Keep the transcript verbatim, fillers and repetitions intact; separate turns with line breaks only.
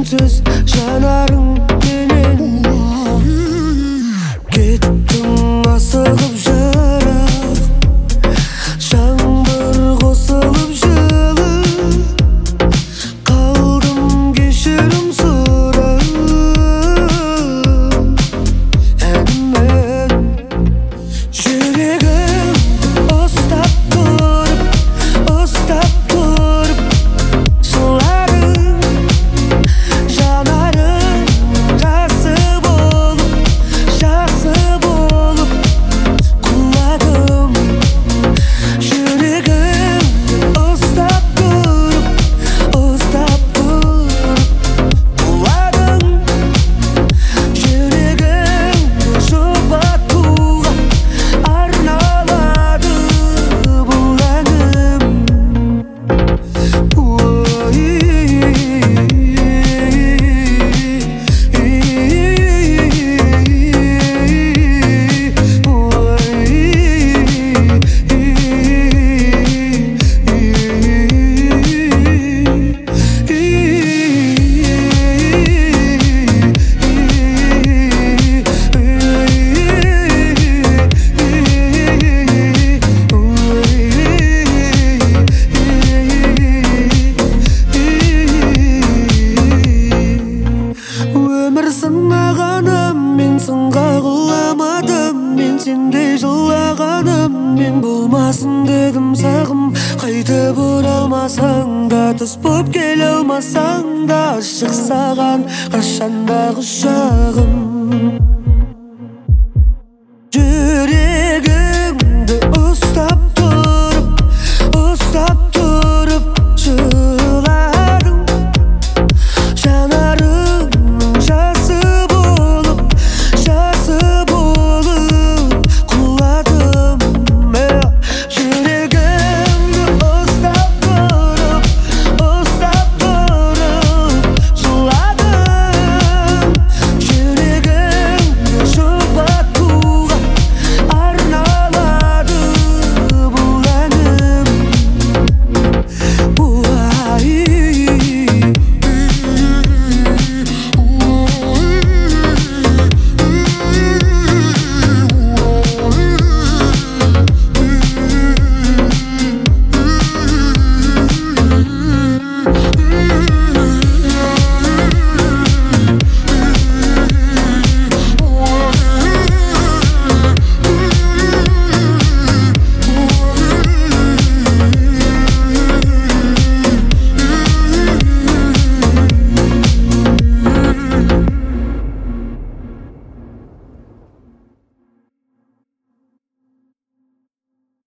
үнсіз жанарың менен кеттің асығып жырақ жаңбыр қосылып жылы қалдым кешірім сұрап әнімен жүрегім ұстап тұрып ұстап тұрып жыларың жанарың жақсы болып жақсы болып құладым жүрегім ұстап тұрып ұстап тұрып құладың жүрегім жұбатуға арналады бұл әнім. Өмір сынағаным, мен сынға құламадым, мен сендей жылағаным, мен болмасын дедім сағым. Қайтып оралмасаң да, түс боп келе алмасаң да, ашық саған қашанда құшағым.